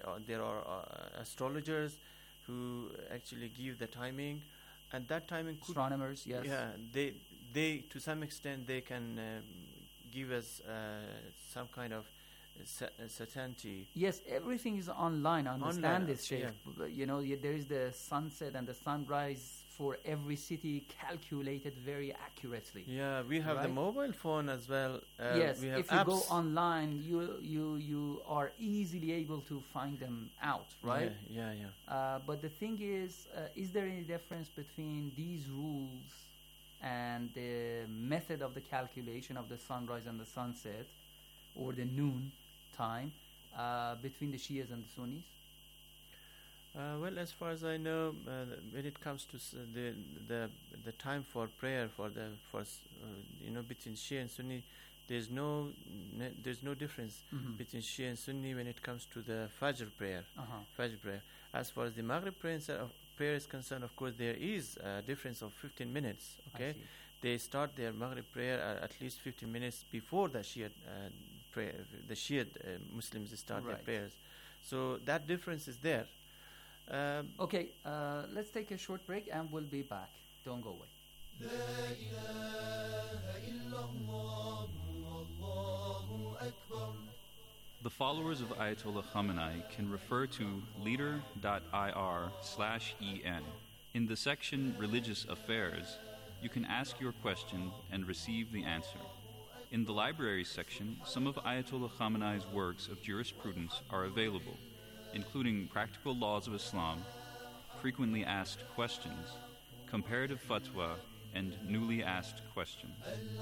there are astrologers who actually give the timing, and that timing could, astronomers, yes. yeah, they to some extent they can give us some kind of certainty. Yes, everything is online. I understand Online, this, Sheikh. yeah. You know, there is the sunset and the sunrise for every city calculated very accurately. Yeah, we have the Right? mobile phone as well. Yes, we have if you go apps. online, you are easily able to find them out, right? Yeah. But the thing is there any difference between these rules and the method of the calculation of the sunrise and the sunset, or the noon time, between the Shias and the Sunnis? Well, as far as I know, when it comes to the time for prayer between Shia and Sunni, there's no difference between Shia and Sunni when it comes to the Fajr prayer. Fajr prayer. As far as the Maghrib prayer is concerned, of course, there is a difference of 15 minutes. Okay, they start their Maghrib prayer at least 15 minutes before the Shia prayer. The Shia Muslims start their Right. prayers, so that difference is there. Okay, let's take a short break and we'll be back. Don't go away. The followers of Ayatollah Khamenei can refer to leader.ir/en. In the section Religious Affairs, you can ask your question and receive the answer. In the libraries section, some of Ayatollah Khamenei's works of jurisprudence are available, including Practical Laws of Islam, Frequently Asked Questions, Comparative Fatwa, and Newly Asked Questions.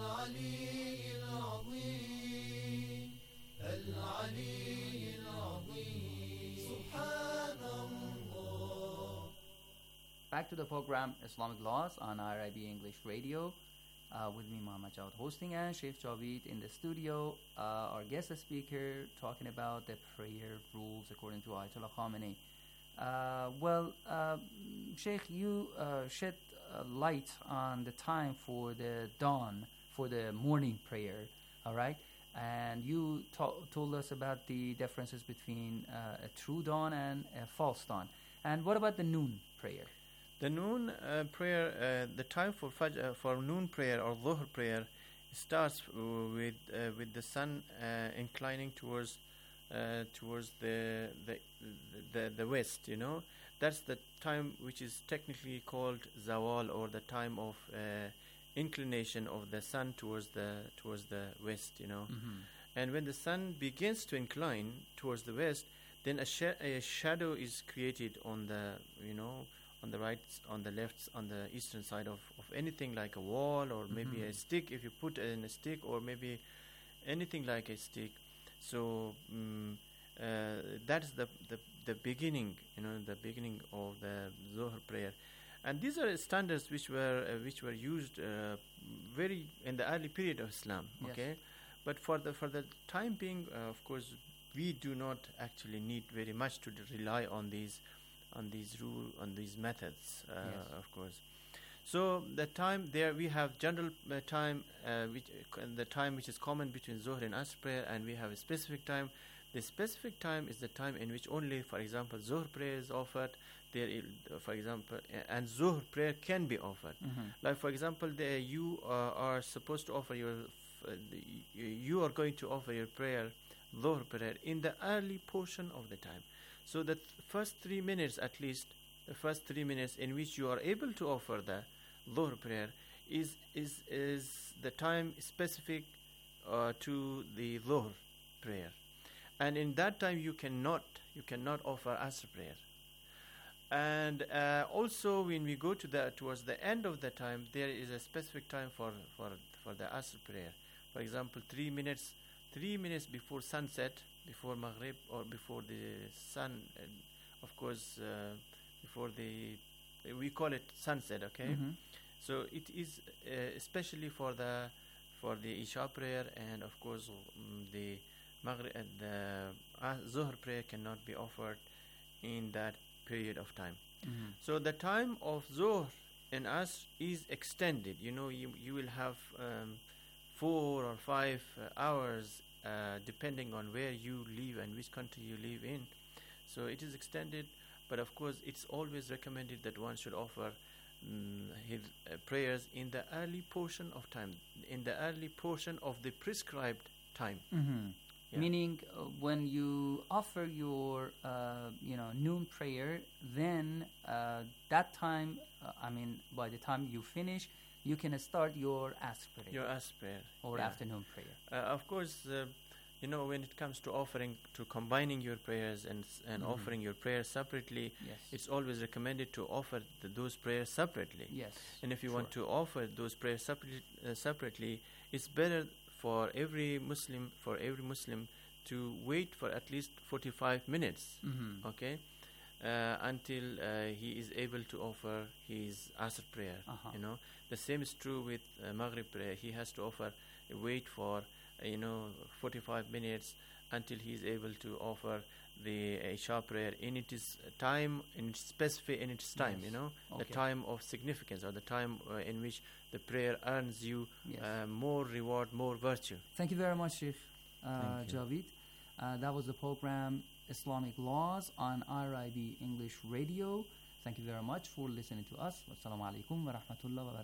Back to the program Islamic Laws on IRIB English Radio. With me, Muhammad Jawad, hosting, and Sheikh Javeed in the studio. Our guest speaker talking about the prayer rules according to Ayatollah Khamenei. Sheikh, you shed light on the time for the dawn, for the morning prayer, all right? And you told us about the differences between a true dawn and a false dawn. And what about the noon prayer? The noon prayer, the time for noon prayer or Dhuhr prayer starts with the sun inclining towards the west. You know, that's the time which is technically called zawal, or the time of inclination of the sun towards the west. You know, and when the sun begins to incline towards the west, then a shadow is created on the on the right, on the left, on the eastern side of anything like a wall, or maybe a stick, if you put in a stick, or maybe anything like a stick. So that's the beginning, the beginning of the Dhuhr prayer. And these are standards which were used very in the early period of Islam. Okay, yes. But for the time being, of course, we do not actually need very much to rely on these methods, yes. Of course. So the time there, we have general time, the time which is common between Zuhr and Asr prayer, and we have a specific time. The specific time is the time in which only, for example, Zuhr prayer is offered. For example, and Zuhr prayer can be offered. Like, for example, you are supposed to offer you are going to offer your prayer, Dhuhr prayer, in the early portion of the time. So the first 3 minutes, at least, the first 3 minutes in which you are able to offer the Dhuhr prayer is the time specific to the Dhuhr prayer, and in that time you cannot offer Asr prayer. And also, when we go towards the end of the time, there is a specific time for the Asr prayer. For example, 3 minutes before sunset, before Maghrib, or before the sun, of course, before we call it sunset. Okay, so it is especially for the Isha prayer, and of course the Maghrib and the Zuhr prayer cannot be offered in that period of time. So the time of Zuhr and Asr is extended. You will have 4 or 5 hours, depending on where you live and which country you live in. So it is extended, but of course it's always recommended that one should offer his prayers in the early portion of time, in the early portion of the prescribed time. Yeah. Meaning, when you offer your, noon prayer, then that time, by the time you finish, you can start your asr prayer. Your asr prayer. Or yeah. afternoon prayer. Of course, when it comes to combining your prayers and offering your prayers separately, yes. it's always recommended to offer those prayers separately. Yes. And if you want to offer those prayers separately, it's better for every Muslim to wait for at least 45 minutes, okay, until he is able to offer his Asr prayer. The same is true with Maghrib prayer. He has to wait for 45 minutes until he is able to offer the Isha prayer in its time, in its time, yes. The time of significance, or the time in which the prayer earns you more reward, more virtue. Thank you very much, Sheikh Javed. That was the program Islamic Laws on RIB English Radio. Thank you very much for listening to us. Wassalamu alaikum wa rahmatullahi wa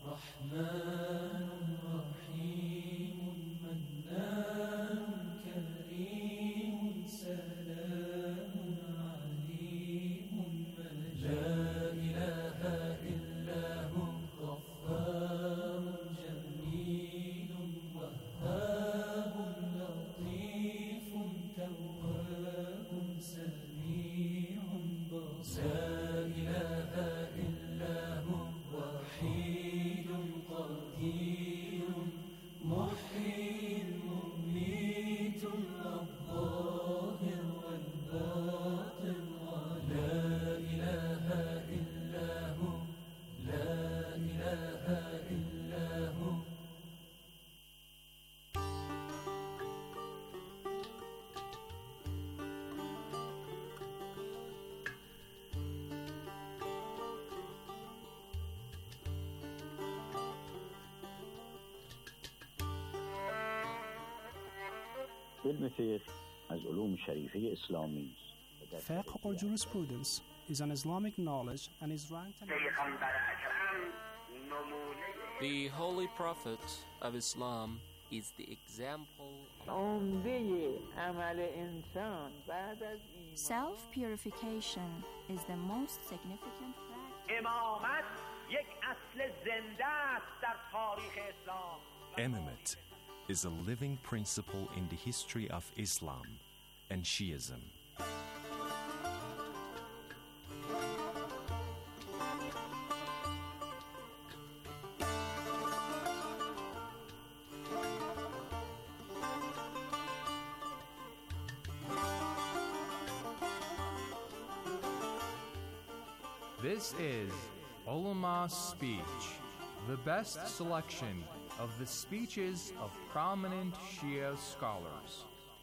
علم فقه از علوم شریفه اسلامی است. Fiqh or jurisprudence is an Islamic knowledge and is ranked. The Holy Prophet of Islam is the example. Self-purification is the most significant practice. Imamate is a living principle in the history of Islam and Shiism. This is Ulama's Speech, the best selection of the speeches of prominent Shia scholars.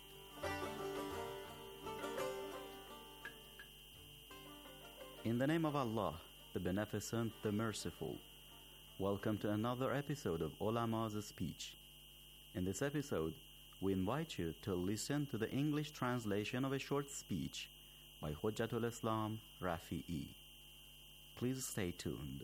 In the name of Allah, the Beneficent, the Merciful, welcome to another episode of Ulama's Speech. In this episode, we invite you to listen to the English translation of a short speech by Hujjatul Islam Rafi'i. Please stay tuned.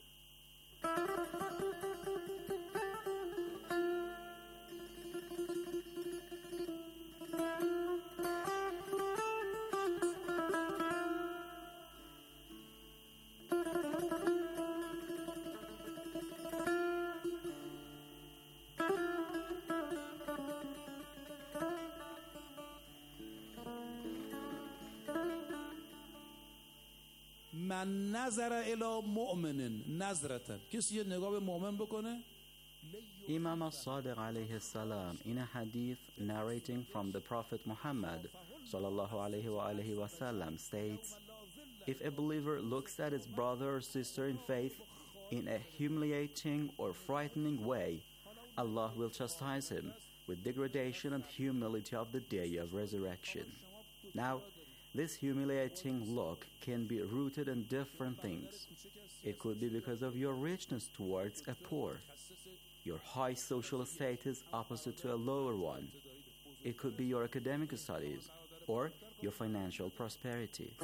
من نظر الی مؤمن نظرة کسی یه نگاه به مؤمن بکنه Imam al-Sadiq alayhi salam, in a hadith narrating from the Prophet Muhammad sallallahu alayhi wa sallam, states, if a believer looks at his brother or sister in faith in a humiliating or frightening way, Allah will chastise him with degradation and humility of the day of resurrection. Now, this humiliating look can be rooted in different things. It could be because of your richness towards a poor, your high social status opposite to a lower one. It could be your academic studies, or your financial prosperity.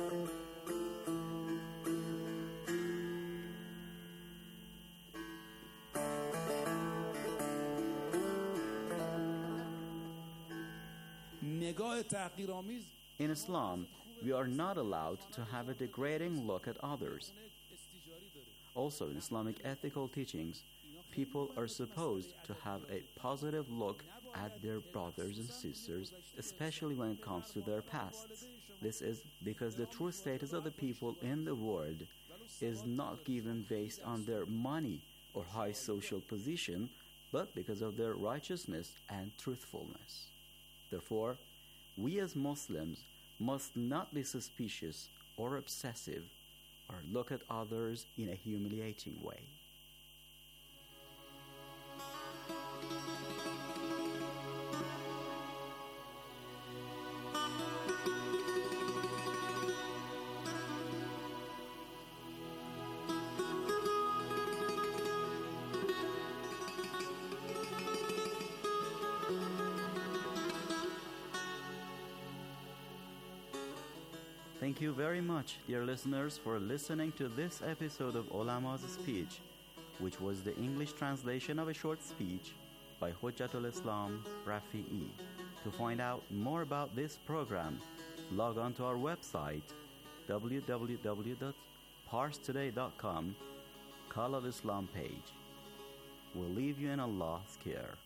In Islam, we are not allowed to have a degrading look at others. Also, in Islamic ethical teachings, people are supposed to have a positive look at their brothers and sisters, especially when it comes to their pasts. This is because the true status of the people in the world is not given based on their money or high social position, but because of their righteousness and truthfulness. Therefore, we as Muslims must not be suspicious or obsessive or look at others in a humiliating way. Thank you very much, dear listeners, for listening to this episode of Ulama's Speech, which was the English translation of a short speech by Hujjatul Islam Rafi'i. To find out more about this program, log on to our website www.parstoday.com, Call of Islam page. We'll leave you in Allah's care.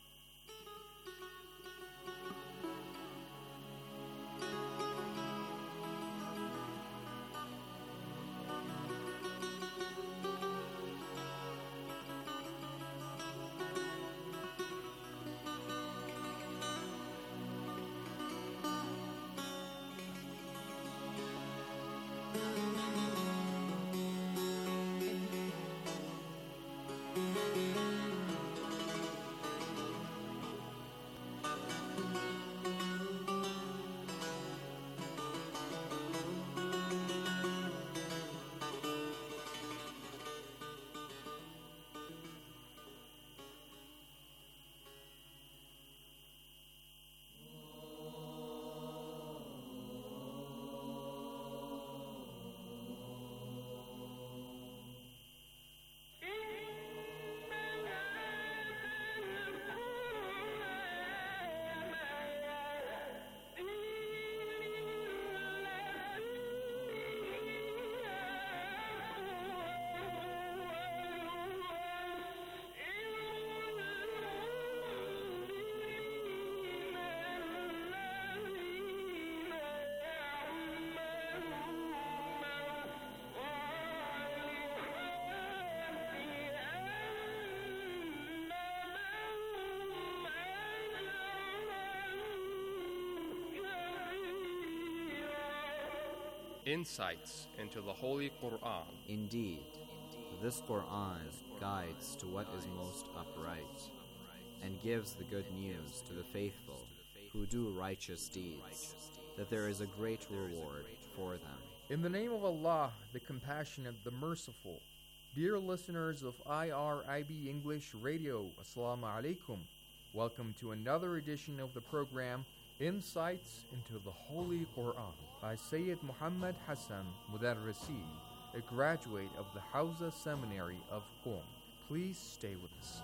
Insights into the Holy Quran. Indeed, this Quran guides to what is most upright and gives the good news to the faithful who do righteous deeds, that there is a great reward for them. In the name of Allah, the Compassionate, the Merciful, dear listeners of IRIB English Radio, Assalamu alaikum. Welcome to another edition of the program Insights into the Holy Quran by Sayyid Muhammad Hassan Mudarrisi, a graduate of the Hawza Seminary of Qom. Please stay with us.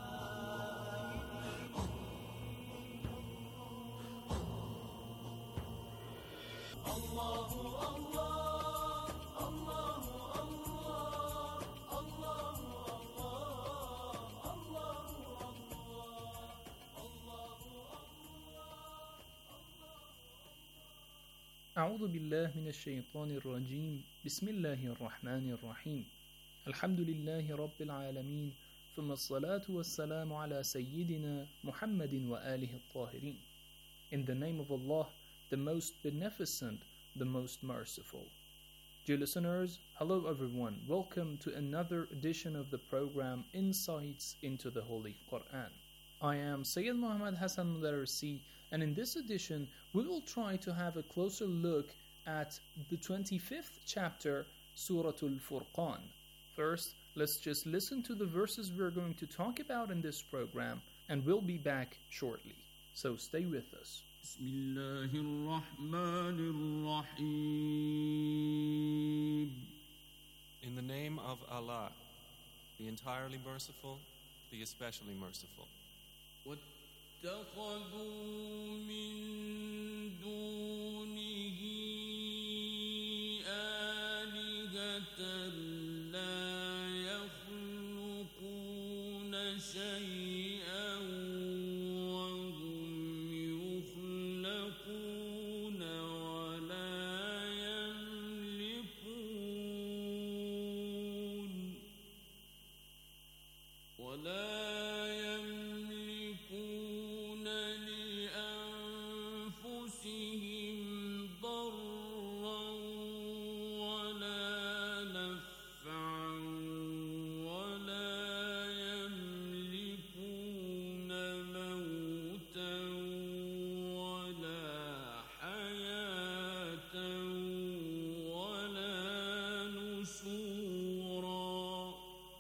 أعوذ بالله من الشيطان الرجيم بسم الله الرحمن الرحيم الحمد لله رب العالمين ثم الصلاة والسلام على سيدنا محمد وآله الطاهرين. In the name of Allah, the most beneficent, the most merciful. Dear listeners, hello everyone. Welcome to another edition of the program Insights into the Holy Quran. I am Sayyid Muhammad Hassan Mudarrisi, and in this edition we will try to have a closer look at the 25th chapter, Surah Al-Furqan. First, let's just listen to the verses we're going to talk about in this program, and we'll be back shortly. So stay with us. بسم الله الرحمن الرحيم. In the name of Allah, the entirely merciful, the especially merciful. واتخذوا من دونه آلهة لا يخلقون شيئا وهم يخلقون ولا يملكون لأنفسهم ضرا ولا نفعا ولا يملكون موتا ولا حياة ولا نشورا.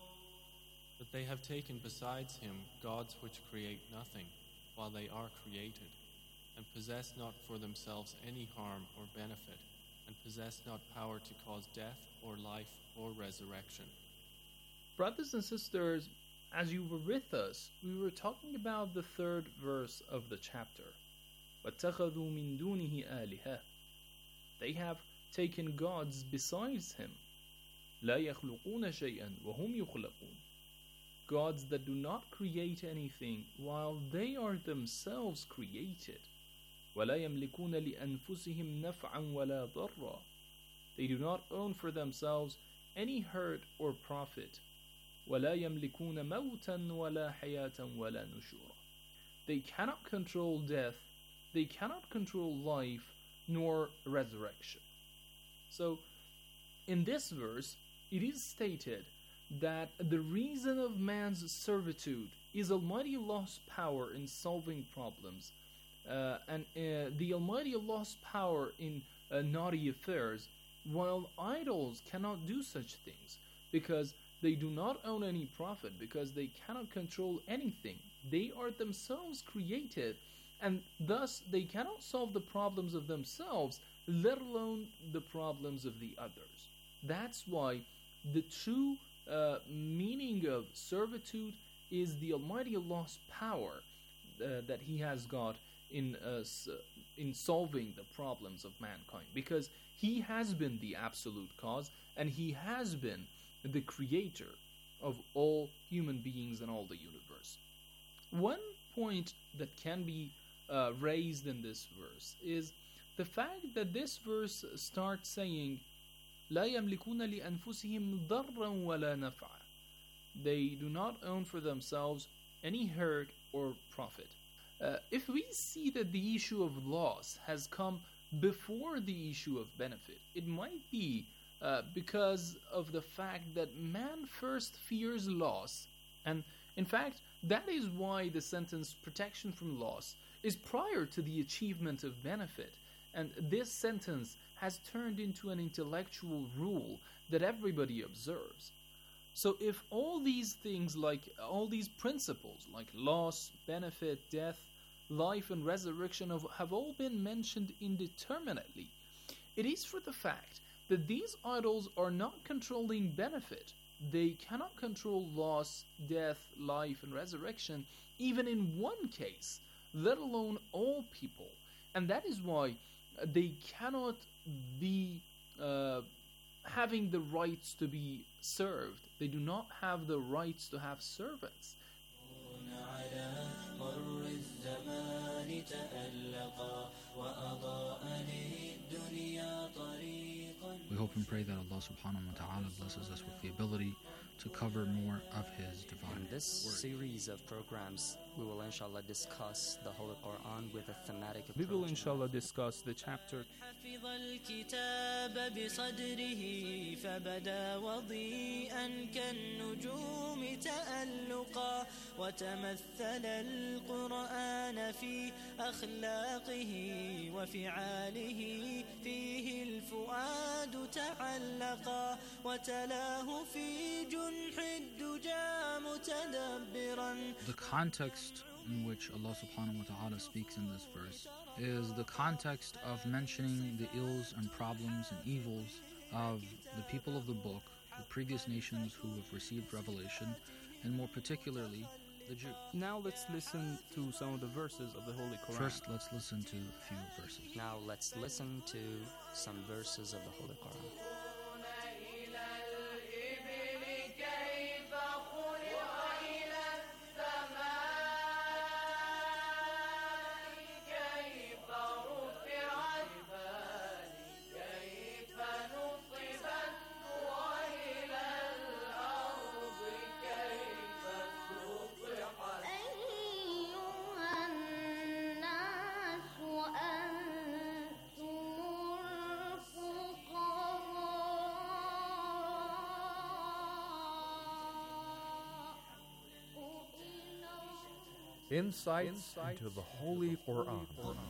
But they have taken besides him gods which create nothing, while they are created, and possess not for themselves any harm or benefit, and possess not power to cause death or life or resurrection. Brothers and sisters, as you were with us, we were talking about the third verse of the chapter. وَاتَّخَذُوا مِن دُونِهِ آلِهَةً. They have taken gods besides him. لَا يَخْلُقُونَ شَيْئًا وَهُمْ يُخْلَقُونَ. Gods that do not create anything while they are themselves created. وَلَا يَمْلِكُونَ لِأَنفُسِهِمْ نَفْعًا وَلَا ضَرًّا. They do not own for themselves any hurt or profit. وَلَا يَمْلِكُونَ مَوْتًا وَلَا حَيَاةً وَلَا نُشُورًا. They cannot control death, they cannot control life, nor resurrection. So, in this verse, it is stated that the reason of man's servitude is Almighty Allah's power in solving problems, and the Almighty Allah's power in naughty affairs, while idols cannot do such things because they do not own any profit, because they cannot control anything. They are themselves created, and thus they cannot solve the problems of themselves, let alone the problems of the others. That's why the true meaning of servitude is the Almighty Allah's power that He has got in solving the problems of mankind, because He has been the absolute cause and He has been the creator of all human beings and all the universe. One point that can be raised in this verse is the fact that this verse starts saying لا يملكون لأنفسهم ضرا ولا نفعا. They do not own for themselves any hurt or profit. If we see that the issue of loss has come before the issue of benefit, it might be because of the fact that man first fears loss, and in fact that is why the sentence protection from loss is prior to the achievement of benefit, and this sentence has turned into an intellectual rule that everybody observes. So if all these things, like all these principles like loss, benefit, death, life and resurrection have all been mentioned indeterminately, it is for the fact that these idols are not controlling benefit. They cannot control loss, death, life and resurrection, even in one case, let alone all people. And that is why they cannot be having the rights to be served. They do not have the rights to have servants. We hope and pray that Allah subhanahu wa ta'ala blesses us with the ability to cover more of His divine In this word. series of programs, we will inshallah discuss the Holy Quran with a thematic approach. We will inshallah discuss the chapter حفظ الكتاب بصدره فبدا وضيئا كالنجوم تألقا وتمثل القرآن في أخلاقه وفعاله فيه الفؤاد تعلقا وتلاه في جنح الدجى متدبرا. The context in which Allah subhanahu wa ta'ala speaks in this verse is the context of mentioning the ills and problems and evils of the people of the book, the previous nations who have received revelation, and more particularly the Jew. Now let's listen to some of the verses of the Holy Quran. First, let's listen to a few verses. Now let's listen to some verses of the Holy Quran. Insights into the Holy Quran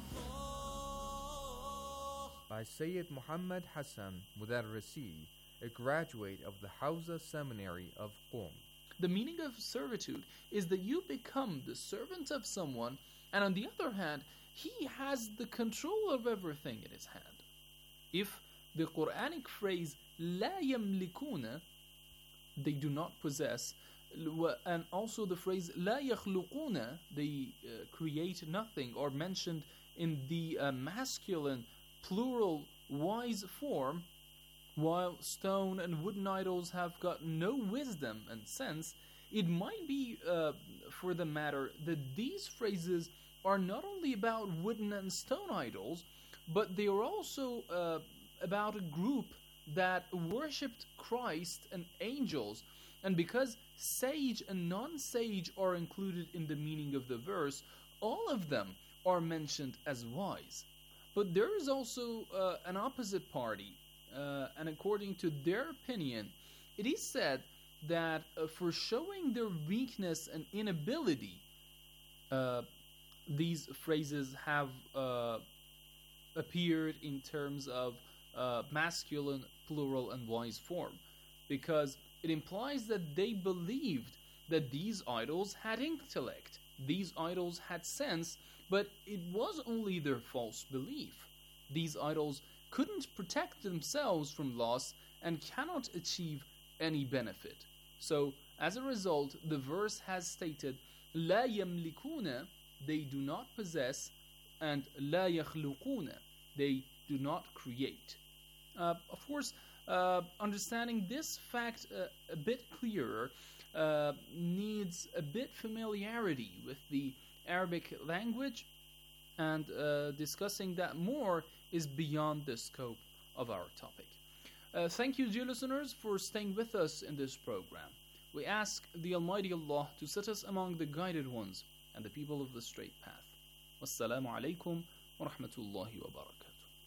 by Sayyid Muhammad Hassan Mudarrisi, a graduate of the Hausa Seminary of Qom. The meaning of servitude is that you become the servant of someone, and on the other hand, he has the control of everything in his hand. If the Quranic phrase لا يملكون, they do not possess, and also the phrase لا يخلقون, they create nothing, or mentioned in the masculine plural wise form, while stone and wooden idols have got no wisdom and sense, it might be, for the matter, that these phrases are not only about wooden and stone idols, but they are also about a group that worshipped Christ and angels. And because sage and non-sage are included in the meaning of the verse, all of them are mentioned as wise. But there is also an opposite party, and according to their opinion, it is said that for showing their weakness and inability, these phrases have appeared in terms of masculine, plural, and wise form, because it implies that they believed that these idols had intellect, these idols had sense, but it was only their false belief. These idols couldn't protect themselves from loss and cannot achieve any benefit. So, as a result, the verse has stated, لا يملكون, they do not possess, and لا يخلقون, they do not create. Of course, understanding this fact a bit clearer needs a bit familiarity with the Arabic language, and discussing that more is beyond the scope of our topic. Thank you, dear listeners, for staying with us in this program. We ask the Almighty Allah to set us among the guided ones and the people of the straight path. Wassalamu alaikum wa rahmatullahi wa barakatuh.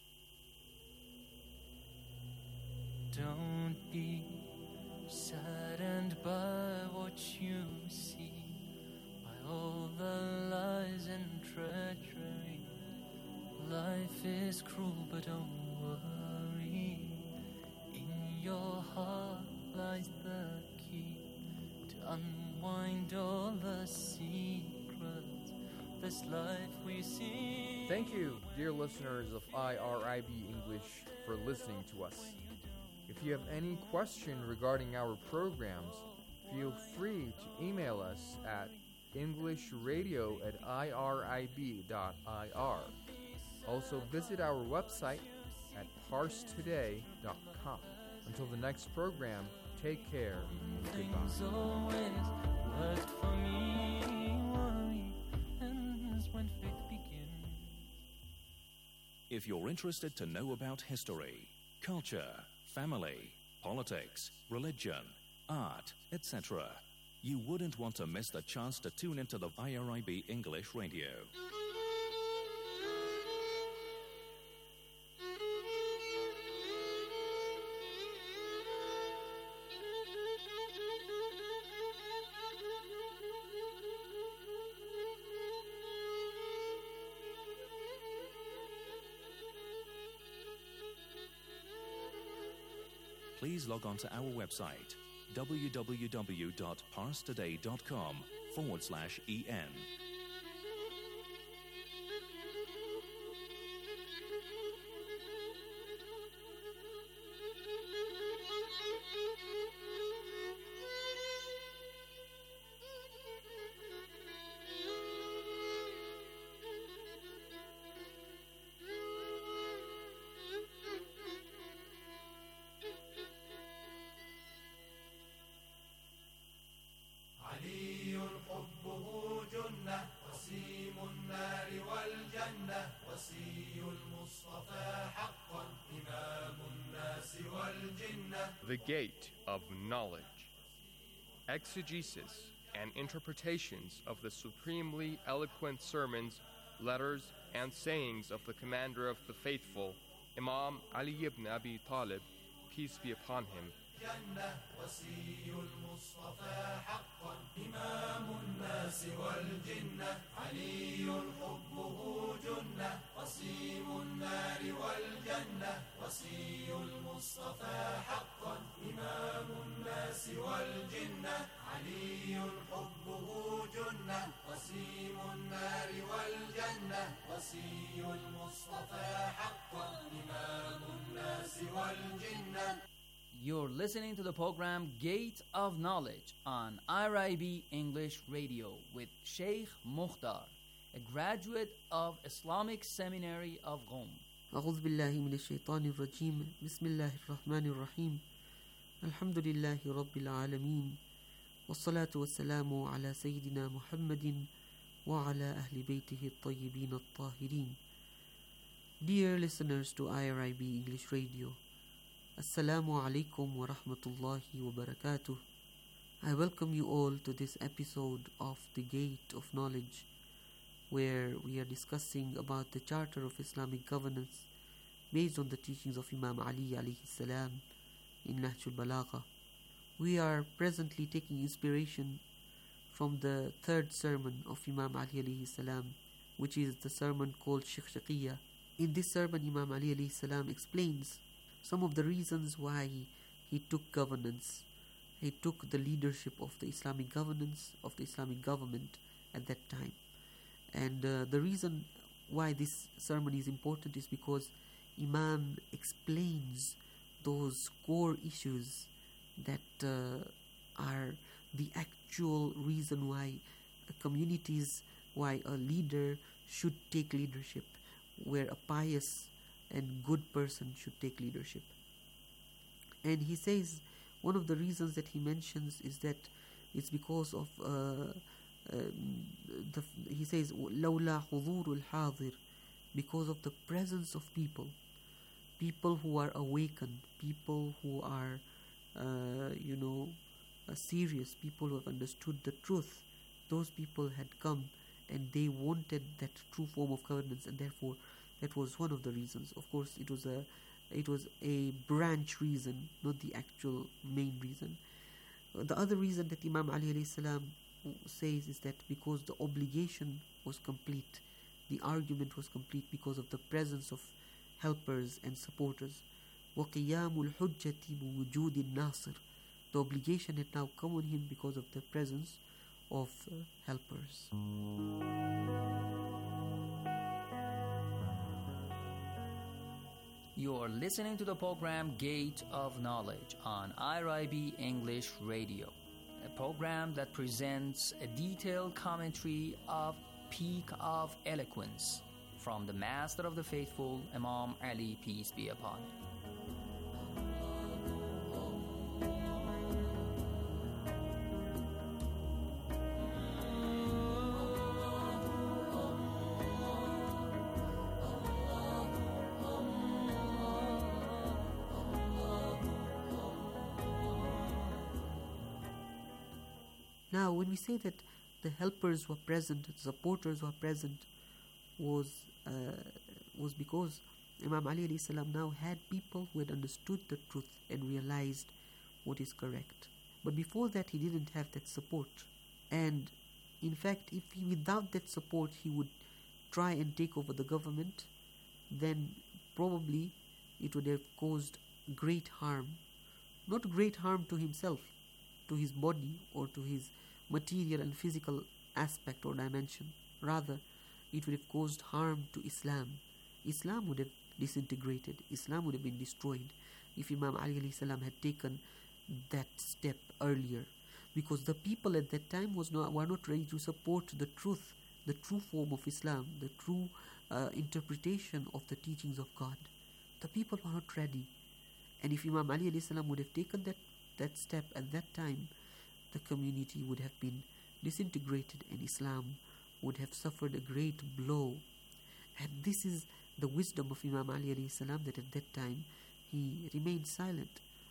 Don't be saddened by what you see, by all the lies and treachery. Life is cruel, but don't worry. In your heart lies the key to unwind all the secrets of this life we see. Thank you, dear listeners of IRIB English, for listening to us. If you have any question regarding our programs, feel free to email us at englishradio@irib.ir. Also visit our website at parstoday.com. Until the next program, take care and Things goodbye. always worked for me. Worry ends when faith begins. If you're interested to know about history, culture, family, politics, religion, art, etc., you wouldn't want to miss the chance to tune into the IRIB English Radio. Please log on to our website www.parstoday.com/en. The Gate of Knowledge. Exegesis and interpretations of the supremely eloquent sermons, letters, and sayings of the Commander of the Faithful, Imam Ali ibn Abi Talib, peace be upon him. وصي المصطفى حقا إمام الناس والجنة علي حبه جنة وصيم النار والجنة وصي المصطفى حقا إمام الناس والجنة علي حبه جنة وصيم النار والجنة وصي المصطفى حقا إمام الناس والجنة. You're listening to the program Gate of Knowledge on IRIB English Radio with Sheikh Mukhtar, a graduate of Islamic Seminary of Qom. أعوذ بالله من الشيطان الرجيم بسم الله الرحمن الرحيم الحمد لله رب العالمين والصلاة والسلام على سيدنا محمد وعلى أهل بيته الطيبين الطاهرين. Dear listeners to IRIB English Radio, Assalamu alaikum wa rahmatullahi wa barakatuh. I welcome you all to this episode of The Gate of Knowledge, where we are discussing about the Charter of Islamic Governance based on the teachings of Imam Ali alayhi salam in Nahjul Balagha. We are presently taking inspiration from the third sermon of Imam Ali alayhi salam, which is the sermon called Shiqshaqiyya. In this sermon, Imam Ali alayhi salam explains some of the reasons why he took governance. He took the leadership of the Islamic governance, of the Islamic government at that time. And the reason why this sermon is important is because Imam explains those core issues that are the actual reason why communities, why a leader should take leadership, where a pious and good person should take leadership. And he says one of the reasons that he mentions is that it's because of he says لولا حضور الحاضر, because of the presence of people who are awakened, people who are serious, people who have understood the truth. Those people had come and they wanted that true form of governance, and therefore that was one of the reasons. Of course, it was a branch reason, not the actual main reason. The other reason that Imam Ali alayhi salam says is that because the obligation was complete, the argument was complete because of the presence of helpers and supporters. وَقِيَامُ الْحُجَّةِ بِوُجُودِ النَّاصِرِ. The obligation had now come on him because of the presence of helpers. You are listening to the program Gate of Knowledge on IRIB English Radio, a program that presents a detailed commentary of Peak of Eloquence from the Master of the Faithful, Imam Ali, peace be upon him. Now, when we say that the helpers were present, the supporters were present, was because Imam Ali alayhi salam now had people who had understood the truth and realized what is correct. But before that, he didn't have that support. And in fact, if without that support he would try and take over the government, then probably it would have caused great harm. Not great harm to himself, to his body or to his material and physical aspect or dimension. Rather, it would have caused harm to Islam. Islam would have disintegrated. Islam would have been destroyed if Imam Ali alayhi salam had taken that step earlier. Because the people at that time were not ready to support the truth, the true form of Islam, the true interpretation of the teachings of God. The people were not ready. And if Imam Ali alayhi salam would have taken that step at that time, the community would have been disintegrated and Islam would have suffered a great blow. And this is the wisdom of Imam Ali alayhi salam, that at that time he remained silent.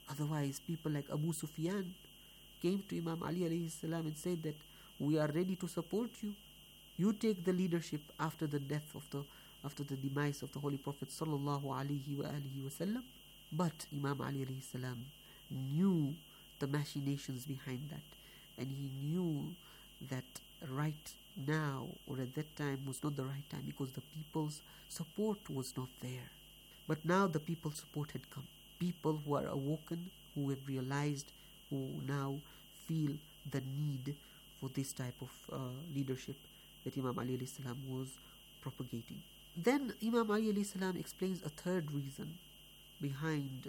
Otherwise, people like Abu Sufyan came to Imam Ali alayhi salam and said that we are ready to support you. You take the leadership after the demise of the Holy Prophet sallallahu alaihi wasallam. But Imam Ali alayhi salam knew the machinations behind that, and he knew that right now or at that time was not the right time, because the people's support was not there. But now the people's support had come. People who are awoken, who have realized, who now feel the need for this type of leadership that Imam Ali alayhi salam was propagating. Then Imam Ali alayhi salam explains a third reason behind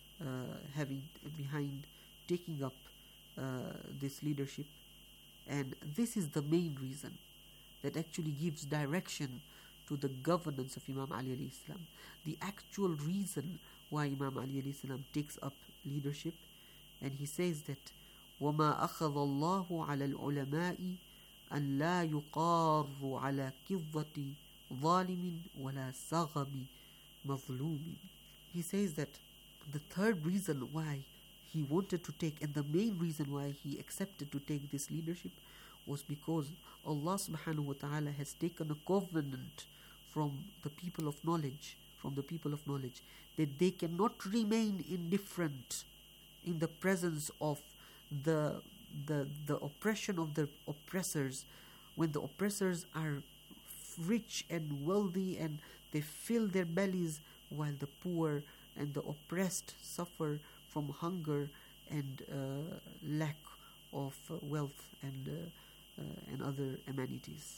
taking up this leadership, and this is the main reason that actually gives direction to the governance of Imam Ali alayhi salam. The actual reason why Imam Ali alayhi salam takes up leadership, and he says that وَمَا أَخَذَ اللَّهُ عَلَى الْعُلَمَاءِ أَنْ لَا يُقَارُّ عَلَى كِظَّةِ ظَالِمٍ وَلَا صَغَبِ مَظْلُومٍ. He says that the third reason why he wanted to take, and the main reason why he accepted to take this leadership, was because Allah subhanahu wa ta'ala has taken a covenant from the people of knowledge, that they cannot remain indifferent in the presence of the oppression of the oppressors, when the oppressors are rich and wealthy and they fill their bellies, while the poor and the oppressed suffer from hunger and lack of wealth and other amenities.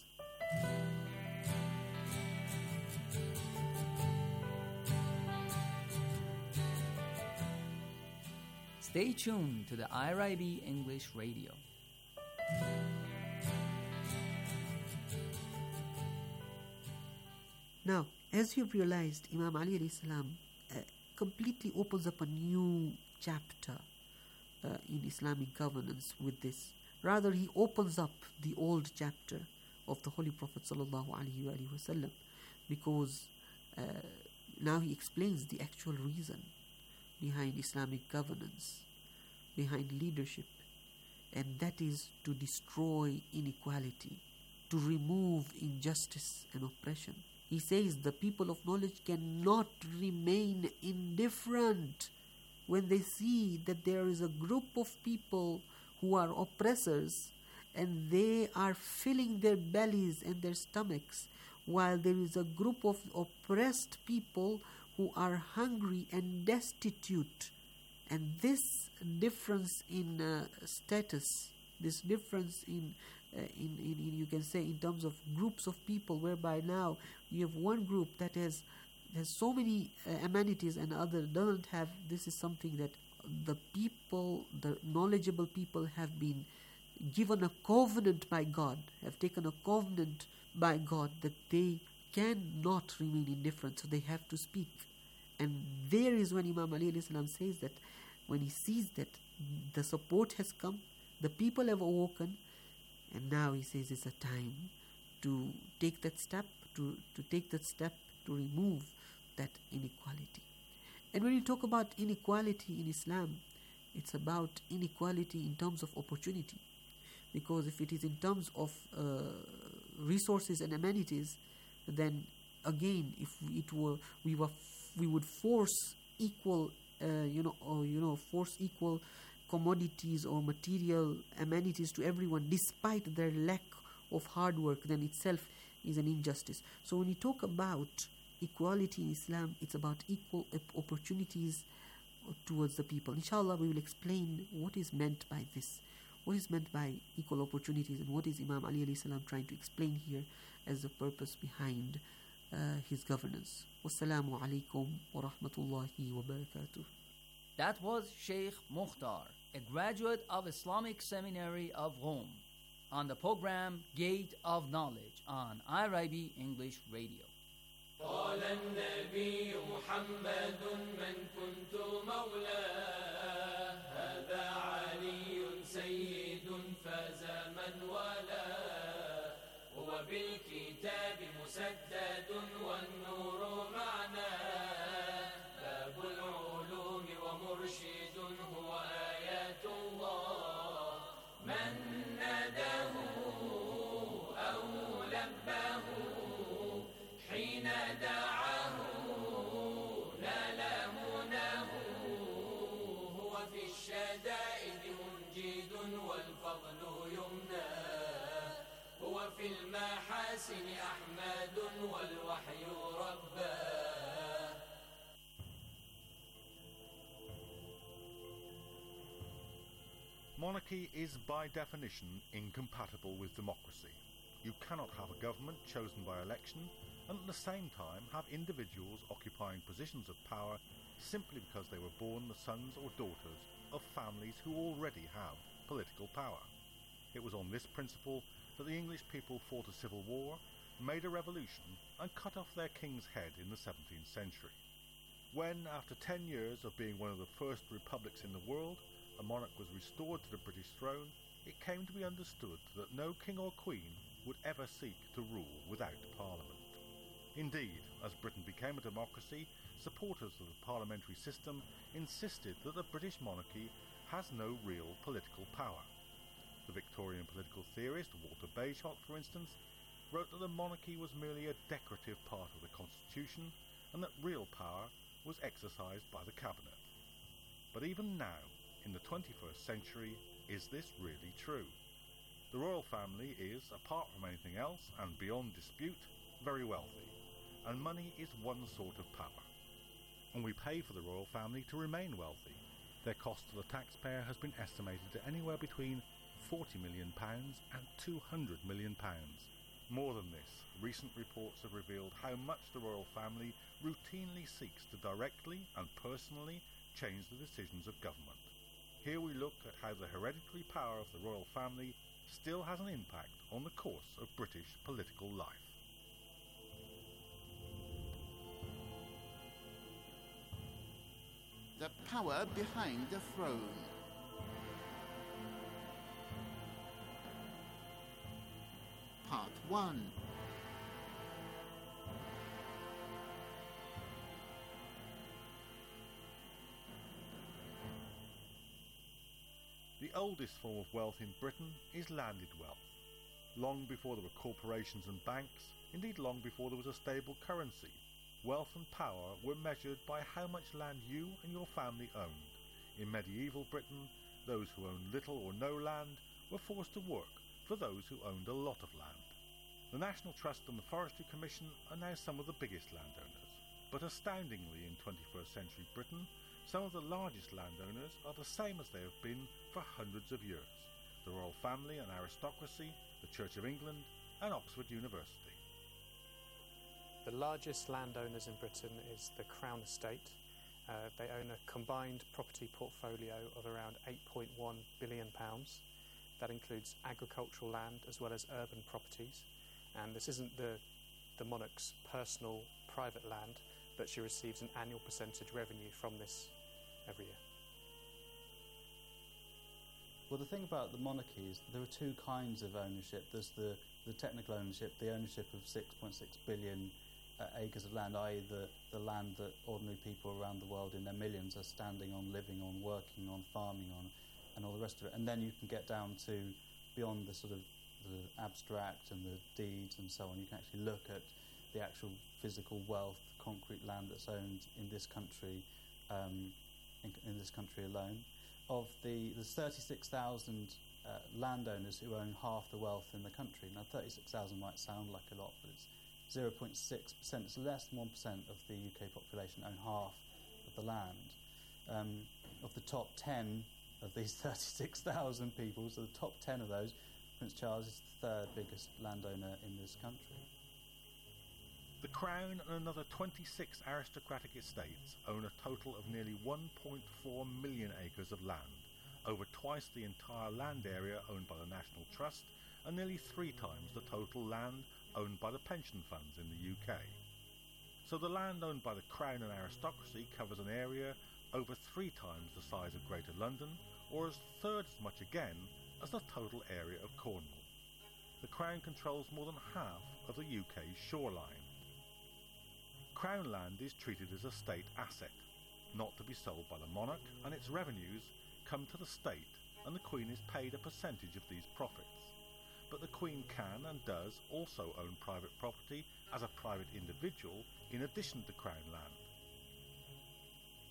Stay tuned to the IRIB English Radio. Now, as you've realized, Imam Ali alayhi salam completely opens up a new chapter in Islamic governance with this. Rather, he opens up the old chapter of the Holy Prophet sallallahu alaihi wasallam, because now he explains the actual reason behind Islamic governance, behind leadership, and that is to destroy inequality, to remove injustice and oppression. He says the people of knowledge cannot remain indifferent when they see that there is a group of people who are oppressors and they are filling their bellies and their stomachs, while there is a group of oppressed people who are hungry and destitute. And this difference in status, this difference in you can say in terms of groups of people, whereby now you have one group that has so many amenities and other doesn't have. This is something that the knowledgeable people have been given a covenant by God, have taken a covenant by God that they cannot remain indifferent, so they have to speak. And there is when Imam Ali alayhi salam says that when he sees that the support has come, the people have awoken, and now he says it's a time to take that step, to remove that inequality. And when you talk about inequality in Islam, it's about inequality in terms of opportunity. Because if it is in terms of resources and amenities, then again, if it were we would force equal force equal commodities or material amenities to everyone despite their lack of hard work, then itself is an injustice. So when you talk about equality in Islam, it's about equal opportunities towards the people. Inshallah, we will explain what is meant by this, what is meant by equal opportunities, and what is Imam Ali alayhi salam trying to explain here as the purpose behind his governance. Wassalamu alaikum wa rahmatullahi wa barakatuh. That was Sheikh Mukhtar, a graduate of Islamic Seminary of Rome, on the program Gate of Knowledge on IRIB English Radio. قال النبي محمد من كنت مولاه هذا علي سيد فاز من والاه هو بالكتاب مسدد والنور معناه باب العلوم ومرشد وفي المحاسن أحمد والوحي رباه. Monarchy is by definition incompatible with democracy. You cannot have a government chosen by election and at the same time have individuals occupying positions of power simply because they were born the sons or daughters of families who already have political power. It was on this principle that the English people fought a civil war, made a revolution and cut off their king's head in the 17th century. When, after 10 years of being one of the first republics in the world, a monarch was restored to the British throne, it came to be understood that no king or queen would ever seek to rule without Parliament. Indeed, as Britain became a democracy, supporters of the parliamentary system insisted that the British monarchy has no real political power. The Victorian political theorist Walter Bagehot, for instance, wrote that the monarchy was merely a decorative part of the constitution and that real power was exercised by the cabinet. But even now, in the 21st century, is this really true? The royal family is, apart from anything else and beyond dispute, very wealthy, and money is one sort of power. And we pay for the royal family to remain wealthy. Their cost to the taxpayer has been estimated at anywhere between £40 million and £200 million. More than this, recent reports have revealed how much the royal family routinely seeks to directly and personally change the decisions of government. Here we look at how the hereditary power of the royal family still has an impact on the course of British political life. The power behind the throne. Part 1. The oldest form of wealth in Britain is landed wealth. Long before there were corporations and banks, indeed long before there was a stable currency, wealth and power were measured by how much land you and your family owned. In medieval Britain, those who owned little or no land were forced to work for those who owned a lot of land. The National Trust and the Forestry Commission are now some of the biggest landowners, but astoundingly in 21st century Britain, some of the largest landowners are the same as they have been for hundreds of years: the royal family and aristocracy, the Church of England and Oxford University. The largest landowners in Britain is the Crown Estate. They own a combined property portfolio of around £8.1 billion. That includes agricultural land as well as urban properties. And this isn't the monarch's personal private land, but she receives an annual percentage revenue from this every year. Well, the thing about the monarchy is there are two kinds of ownership. There's the technical ownership, the ownership of 6.6 billion acres of land, i.e. the land that ordinary people around the world in their millions are standing on, living on, working on, farming on, and all the rest of it. And then you can get down to beyond the sort of the abstract and the deeds and so on. You can actually look at the actual physical wealth, concrete land that's owned in this country, in this country alone. Of there's 36,000 landowners who own half the wealth in the country. Now, 36,000 might sound like a lot, but it's 0.6%. It's less than 1% of the UK population own half of the land. Of the top 10 of these 36,000 people, so the top 10 of those, Prince Charles is the third biggest landowner in this country. The Crown and another 26 aristocratic estates own a total of nearly 1.4 million acres of land, over twice the entire land area owned by the National Trust and nearly 3 times the total land owned by the pension funds in the UK. So the land owned by the Crown and aristocracy covers an area over 3 times the size of Greater London, or as third as much again as the total area of Cornwall. The Crown controls more than half of the UK's shoreline. Crown land is treated as a state asset, not to be sold by the monarch, and its revenues come to the state, and the Queen is paid a percentage of these profits. But the Queen can and does also own private property as a private individual in addition to Crown land.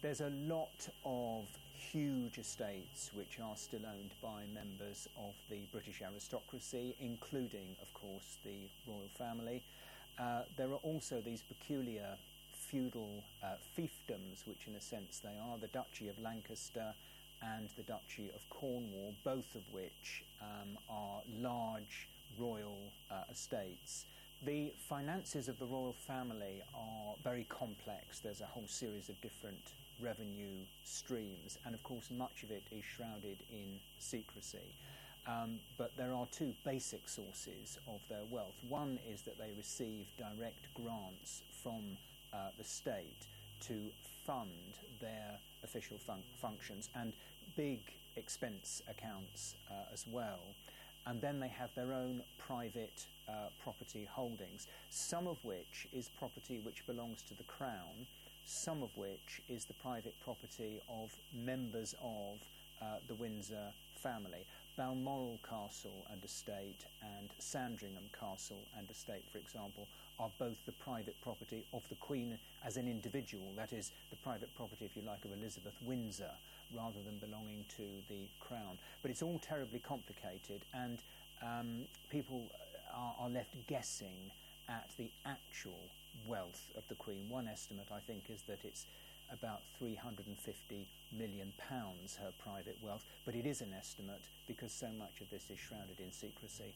There's a lot of huge estates which are still owned by members of the British aristocracy, including, of course, the royal family. There are also these peculiar feudal fiefdoms, which in a sense they are, the Duchy of Lancaster and the Duchy of Cornwall, both of which are large royal estates. The finances of the royal family are very complex. There's a whole series of different revenue streams, and of course much of it is shrouded in secrecy. But there are two basic sources of their wealth. One is that they receive direct grants from the state to fund their official functions and big expense accounts as well. And then they have their own private property holdings, some of which is property which belongs to the Crown, some of which is the private property of members of the Windsor family. Balmoral Castle and Estate and Sandringham Castle and Estate, for example, are both the private property of the Queen as an individual, that is, the private property, if you like, of Elizabeth Windsor, rather than belonging to the Crown. But it's all terribly complicated, and people are left guessing at the actual wealth of the Queen. One estimate, I think, is that it's about £350 million, her private wealth, but it is an estimate because so much of this is shrouded in secrecy.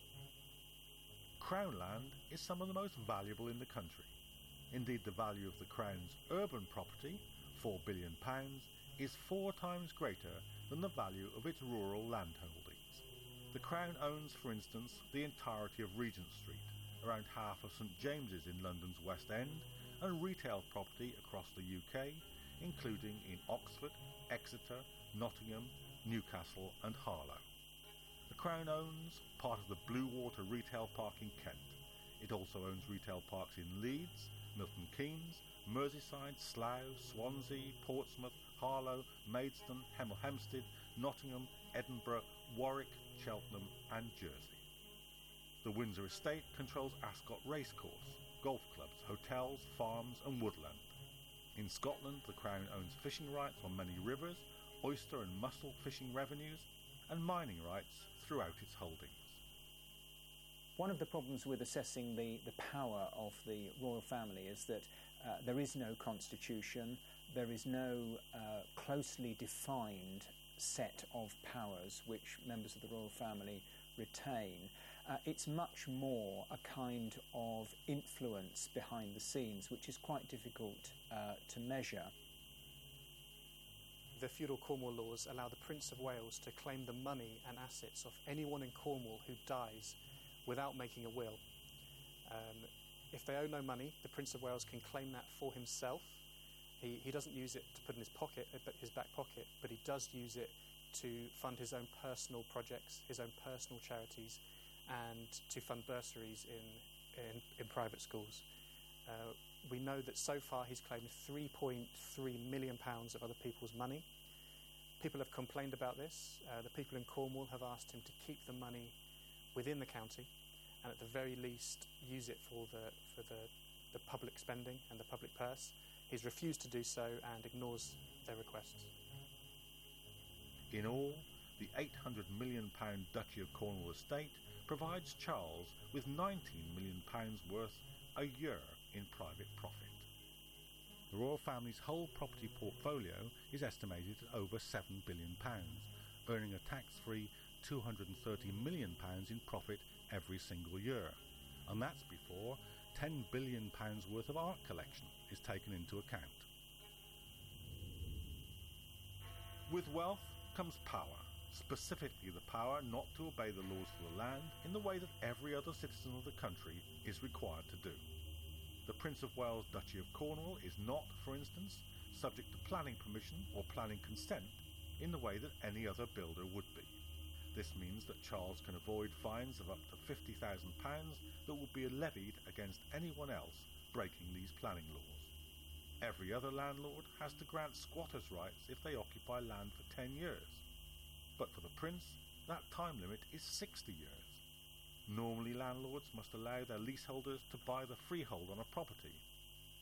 Crown land is some of the most valuable in the country. Indeed, the value of the Crown's urban property, £4 billion, is 4 times greater than the value of its rural landholdings. The Crown owns, for instance, the entirety of Regent Street, around half of St James's in London's West End, and retail property across the UK, including in Oxford, Exeter, Nottingham, Newcastle and Harlow. The Crown owns part of the Bluewater Retail Park in Kent. It also owns retail parks in Leeds, Milton Keynes, Merseyside, Slough, Swansea, Portsmouth, Harlow, Maidstone, Hemel Hempstead, Nottingham, Edinburgh, Warwick, Cheltenham and Jersey. The Windsor Estate controls Ascot Racecourse, golf clubs, hotels, farms and woodland. In Scotland, the Crown owns fishing rights on many rivers, oyster and mussel fishing revenues, and mining rights throughout its holdings. One of the problems with assessing the power of the royal family is that there is no constitution, there is no closely defined set of powers which members of the royal family retain. It's much more a kind of influence behind the scenes, which is quite difficult to measure. The feudal Cornwall laws allow the Prince of Wales to claim the money and assets of anyone in Cornwall who dies without making a will. If they owe no money, the Prince of Wales can claim that for himself. He doesn't use it to put in his pocket, his back pocket, but he does use it to fund his own personal projects, his own personal charities, and to fund bursaries in private schools. We know that so far he's claimed £3.3 million of other people's money. People have complained about this. The people in Cornwall have asked him to keep the money within the county and at the very least use it for the public spending and the public purse. He's refused to do so and ignores their requests. In all, the £800 million Duchy of Cornwall estate provides Charles with £19 million worth a year in private profit. The royal family's whole property portfolio is estimated at over £7 billion, earning a tax-free £230 million in profit every single year, and that's before £10 billion worth of art collection is taken into account. With wealth comes power, specifically the power not to obey the laws of the land in the way that every other citizen of the country is required to do. The Prince of Wales Duchy of Cornwall is not, for instance, subject to planning permission or planning consent in the way that any other builder would be. This means that Charles can avoid fines of up to £50,000 that would be levied against anyone else breaking these planning laws. Every other landlord has to grant squatters' rights if they occupy land for 10 years. But for the Prince, that time limit is 60 years. Normally landlords must allow their leaseholders to buy the freehold on a property.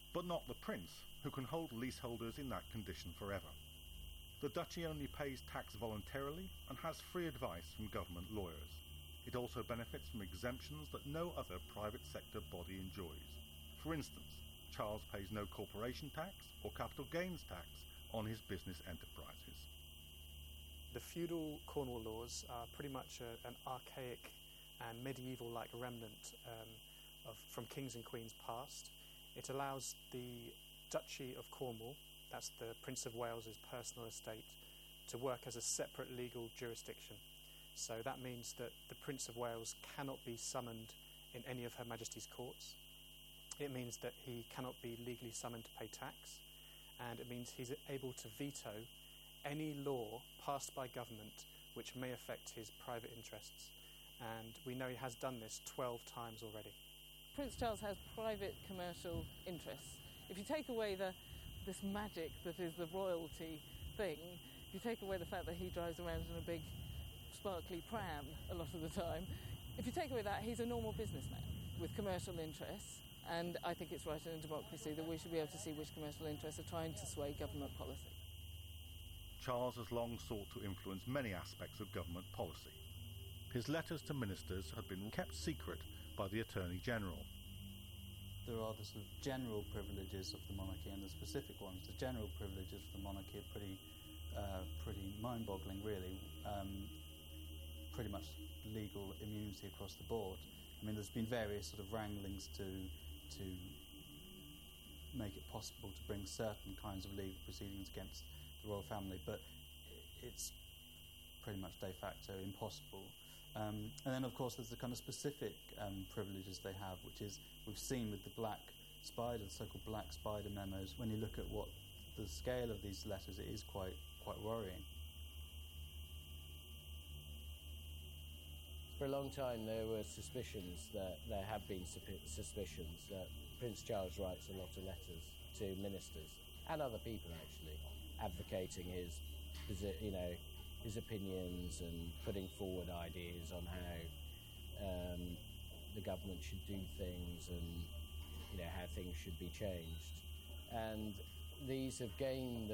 but not the prince, who can hold leaseholders in that condition forever. The duchy only pays tax voluntarily and has free advice from government lawyers. It also benefits from exemptions that no other private sector body enjoys. For instance, Charles pays no corporation tax or capital gains tax on his business enterprises. The feudal Cornwall laws are pretty much an archaic and medieval-like remnant from kings and queens past. It allows the Duchy of Cornwall, that's the Prince of Wales's personal estate, to work as a separate legal jurisdiction. So that means that the Prince of Wales cannot be summoned in any of Her Majesty's courts. It means that he cannot be legally summoned to pay tax, and it means he's able to veto any law passed by government which may affect his private interests. And we know he has done this 12 times already. Prince Charles has private commercial interests. If you take away this magic that is the royalty thing, if you take away the fact that he drives around in a big sparkly pram a lot of the time, if you take away that, he's a normal businessman with commercial interests, and I think it's right in a democracy that we should be able to see which commercial interests are trying to sway government policy. Charles has long sought to influence many aspects of government policy. His letters to ministers had been kept secret by the Attorney General. There are the sort of general privileges of the monarchy and the specific ones. The general privileges of the monarchy are pretty mind-boggling, really. Pretty much legal immunity across the board. I mean, there's been various sort of wranglings to make it possible to bring certain kinds of legal proceedings against the royal family, but it's pretty much de facto impossible. And then, of course, there's the kind of specific privileges they have, which is, we've seen with the Black Spider, the so-called Black Spider memos. When you look at what the scale of these letters, it is quite worrying. For a long time, there were suspicions that there have been suspicions that Prince Charles writes a lot of letters to ministers and other people, actually, advocating his opinions and putting forward ideas on how the government should do things and how things should be changed. And these have gained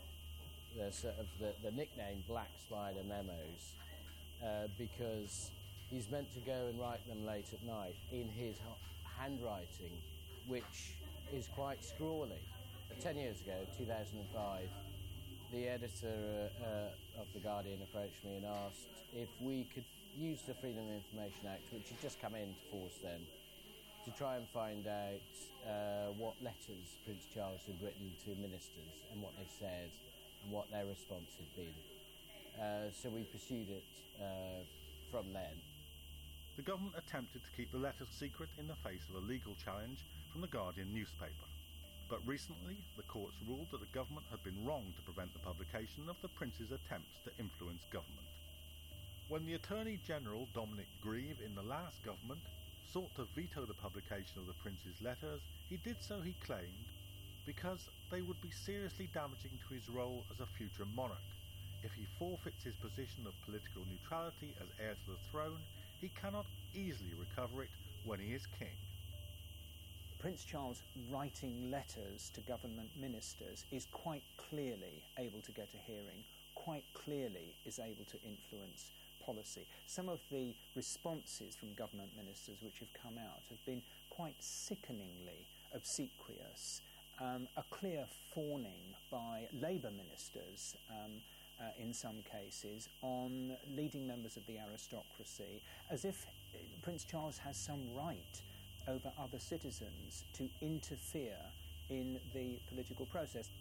the nickname Black Spider memos because he's meant to go and write them late at night in his handwriting, which is quite scrawly. 10 years ago, 2005, the editor of The Guardian approached me and asked if we could use the Freedom of Information Act, which had just come into force then, to try and find out what letters Prince Charles had written to ministers and what they said and what their response had been. So we pursued it from then. The government attempted to keep the letters secret in the face of a legal challenge from the Guardian newspaper. But recently, the courts ruled that the government had been wrong to prevent the publication of the Prince's attempts to influence government. When the Attorney General, Dominic Grieve, in the last government, sought to veto the publication of the Prince's letters, he did so, he claimed, because they would be seriously damaging to his role as a future monarch. If he forfeits his position of political neutrality as heir to the throne, he cannot easily recover it when he is king. Prince Charles writing letters to government ministers is quite clearly able to get a hearing, quite clearly is able to influence policy. Some of the responses from government ministers which have come out have been quite sickeningly obsequious. A clear fawning by Labour ministers in some cases on leading members of the aristocracy, as if Prince Charles has some right over other citizens to interfere in the political process.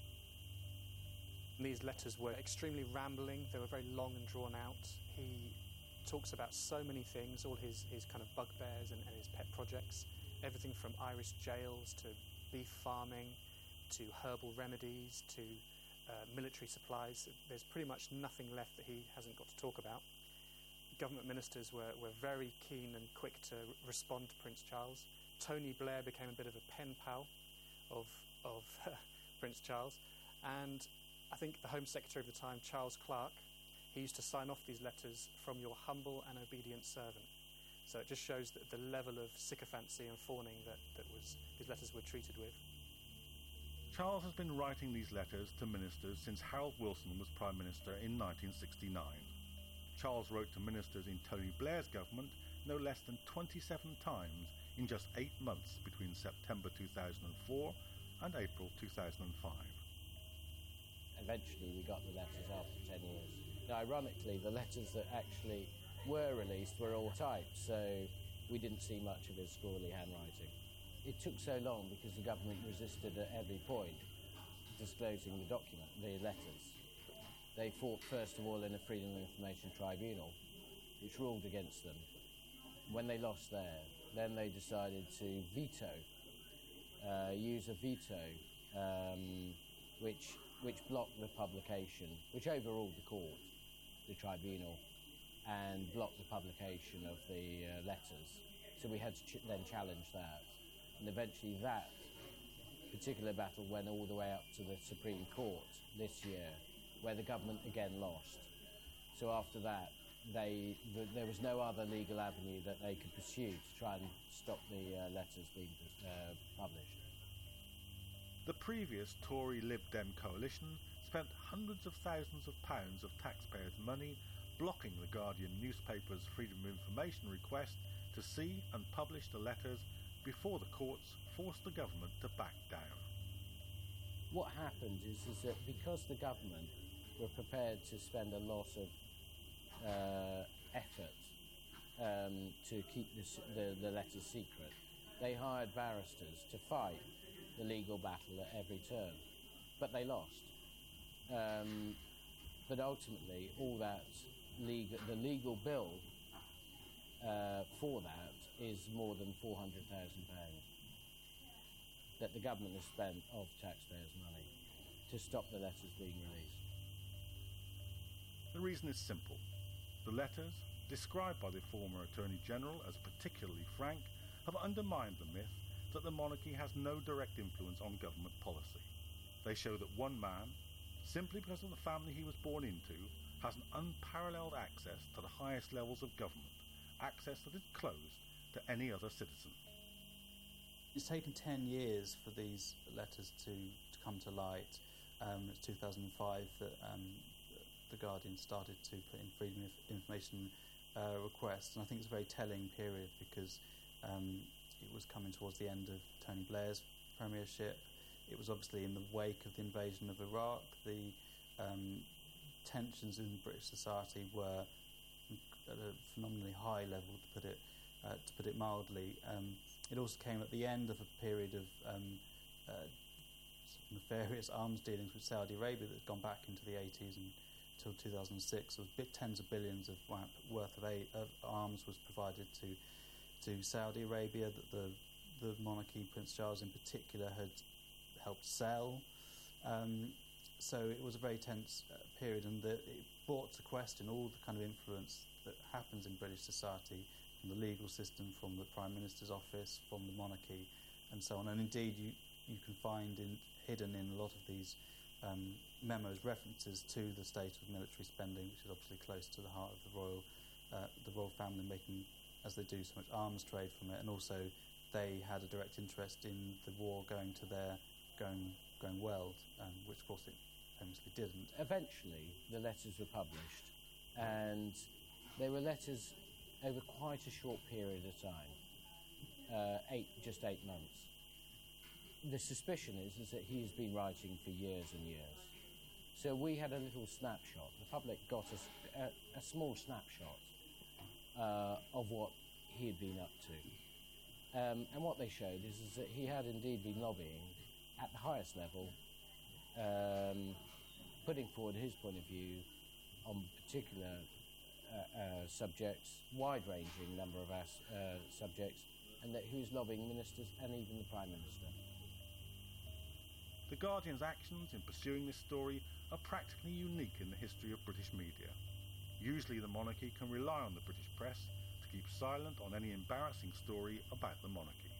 These letters were extremely rambling, they were very long and drawn out. He talks about so many things, all his kind of bugbears and his pet projects, everything from Irish jails to beef farming to herbal remedies to military supplies. There's pretty much nothing left that he hasn't got to talk about. Government ministers were very keen and quick to respond to Prince Charles. Tony Blair became a bit of a pen pal of Prince Charles, and I think the Home Secretary of the time, Charles Clarke, he used to sign off these letters from your humble and obedient servant. So it just shows that the level of sycophancy and fawning that these letters were treated with. Charles has been writing these letters to ministers since Harold Wilson was Prime Minister in 1969. Charles wrote to ministers in Tony Blair's government no less than 27 times in just 8 months between September 2004 and April 2005. Eventually we got the letters after 10 years. Now, ironically, the letters that actually were released were all typed, so we didn't see much of his scrawly handwriting. It took so long because the government resisted at every point disclosing the letters. They fought first of all in a Freedom of Information Tribunal, which ruled against them. When they lost there, then they decided to use a veto, which blocked the publication, which overruled the court, the tribunal, and blocked the publication of the letters. So we had to then challenge that. And eventually that particular battle went all the way up to the Supreme Court this year, where the government again lost. So after that, there was no other legal avenue that they could pursue to try and stop the letters being published. The previous Tory Lib Dem coalition spent hundreds of thousands of pounds of taxpayers' money blocking the Guardian newspaper's Freedom of Information request to see and publish the letters before the courts forced the government to back down. What happened is that because the government were prepared to spend a lot of effort to keep the letters secret, they hired barristers to fight the legal battle at every turn, but they lost. But ultimately, all that the legal bill for that is more than £400,000 that the government has spent of taxpayers' money to stop the letters being released. The reason is simple. The letters, described by the former Attorney General as particularly frank, have undermined the myth that the monarchy has no direct influence on government policy. They show that one man, simply because of the family he was born into, has an unparalleled access to the highest levels of government, access that is closed to any other citizen. It's taken 10 years for these letters to come to light. It's 2005 that The Guardian started to put in Freedom of Information requests, and I think it's a very telling period because it was coming towards the end of Tony Blair's premiership. It was obviously in the wake of the invasion of Iraq. The tensions in British society were at a phenomenally high level, to put it mildly. It also came at the end of a period of sort of nefarious arms dealings with Saudi Arabia that's gone back into the 80s until 2006. So tens of billions of worth of arms was provided to Saudi Arabia that the monarchy, Prince Charles in particular, had helped sell. So it was a very tense period, and it brought to question all the kind of influence that happens in British society, from the legal system, from the Prime Minister's office, from the monarchy, and so on. And indeed, you can find hidden in a lot of these memos references to the state of military spending, which is obviously close to the heart of the royal family, making, as they do, so much arms trade from it, and also they had a direct interest in the war going well, which of course it famously didn't. Eventually, the letters were published, and they were letters over quite a short period of time, just 8 months. The suspicion is that he's been writing for years and years. So we had a little snapshot. The public got a small snapshot of what he had been up to. And what they showed is that he had indeed been lobbying at the highest level, putting forward his point of view on particular subjects, wide-ranging number of subjects, and that he was lobbying ministers and even the Prime Minister. The Guardian's actions in pursuing this story are practically unique in the history of British media. Usually the monarchy can rely on the British press to keep silent on any embarrassing story about the monarchy.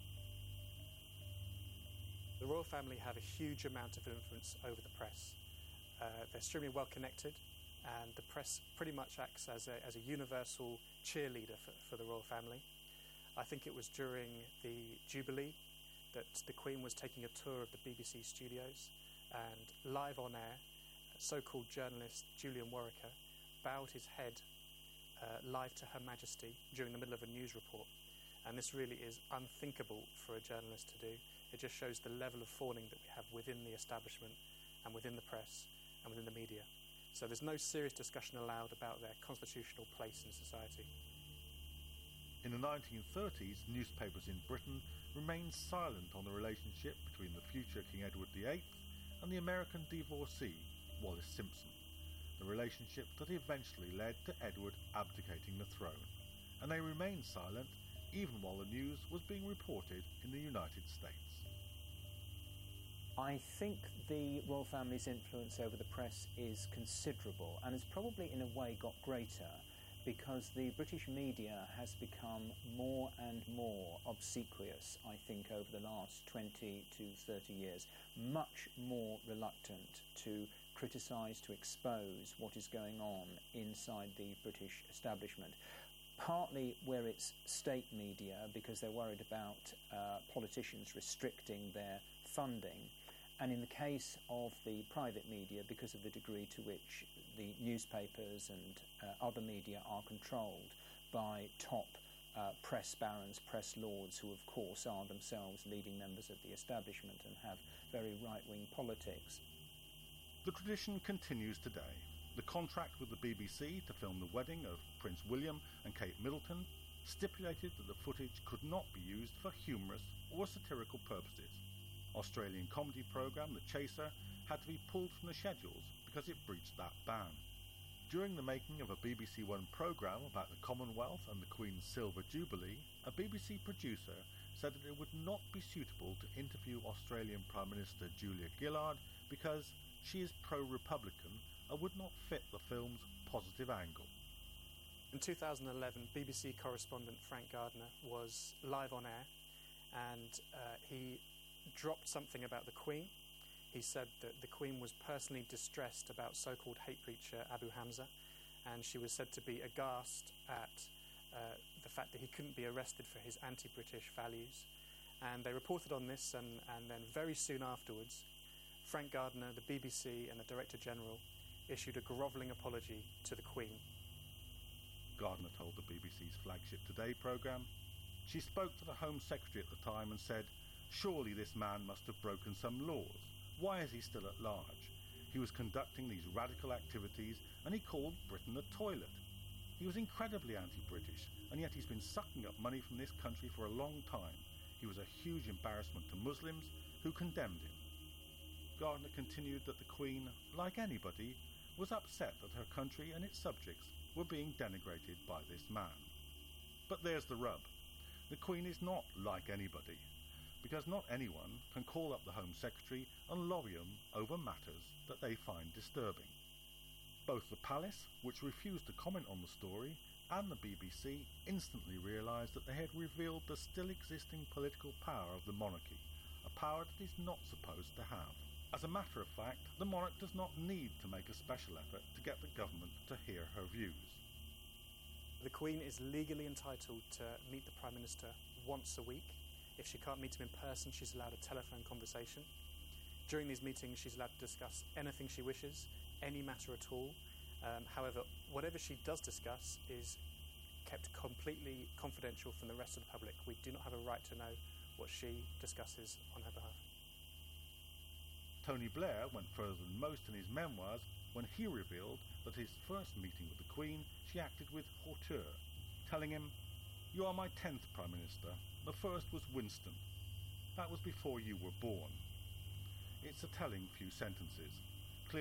The royal family have a huge amount of influence over the press. They're extremely well connected, and the press pretty much acts as a universal cheerleader for the royal family. I think it was during the Jubilee that the Queen was taking a tour of the BBC studios, and live on air, so-called journalist Julian Worricker bowed his head live to Her Majesty during the middle of a news report. And this really is unthinkable for a journalist to do. It just shows the level of fawning that we have within the establishment and within the press and within the media. So there's no serious discussion allowed about their constitutional place in society. In the 1930s, newspapers in Britain remained silent on the relationship between the future King Edward VIII and the American divorcee, Wallis Simpson, the relationship that eventually led to Edward abdicating the throne. And they remained silent even while the news was being reported in the United States. I think the royal family's influence over the press is considerable and has probably in a way got greater because the British media has become more and more obsequious, I think, over the last 20 to 30 years, much more reluctant to criticise, to expose what is going on inside the British establishment. Partly where it's state media, because they're worried about politicians restricting their funding, and in the case of the private media, because of the degree to which the newspapers and other media are controlled by top press barons, press lords, who of course are themselves leading members of the establishment and have very right-wing politics. The tradition continues today. The contract with the BBC to film the wedding of Prince William and Kate Middleton stipulated that the footage could not be used for humorous or satirical purposes. Australian comedy programme The Chaser had to be pulled from the schedules because it breached that ban. During the making of a BBC One programme about the Commonwealth and the Queen's Silver Jubilee, a BBC producer said that it would not be suitable to interview Australian Prime Minister Julia Gillard because she is pro-Republican and would not fit the film's positive angle. In 2011, BBC correspondent Frank Gardner was live on air and he dropped something about the Queen. He said that the Queen was personally distressed about so-called hate preacher Abu Hamza, and she was said to be aghast at the fact that he couldn't be arrested for his anti-British values. And they reported on this, and then very soon afterwards, Frank Gardner, the BBC and the Director General issued a grovelling apology to the Queen. Gardner told the BBC's flagship Today programme. She spoke to the Home Secretary at the time and said, "Surely this man must have broken some laws. Why is he still at large? He was conducting these radical activities and he called Britain a toilet. He was incredibly anti-British, and yet he's been sucking up money from this country for a long time. He was a huge embarrassment to Muslims who condemned him." Gardner continued that the Queen, like anybody, was upset that her country and its subjects were being denigrated by this man. But there's the rub. The Queen is not like anybody, because not anyone can call up the Home Secretary and lobby them over matters that they find disturbing. Both the Palace, which refused to comment on the story, and the BBC instantly realised that they had revealed the still existing political power of the monarchy, a power that is not supposed to have. As a matter of fact, the monarch does not need to make a special effort to get the government to hear her views. The Queen is legally entitled to meet the Prime Minister once a week. If she can't meet him in person, she's allowed a telephone conversation. During these meetings, she's allowed to discuss anything she wishes, any matter at all. However, whatever she does discuss is kept completely confidential from the rest of the public. We do not have a right to know what she discusses on her behalf. Tony Blair went further than most in his memoirs when he revealed that his first meeting with the Queen she acted with hauteur, telling him, "You are my 10th Prime Minister. The first was Winston. That was before you were born." It's a telling few sentences,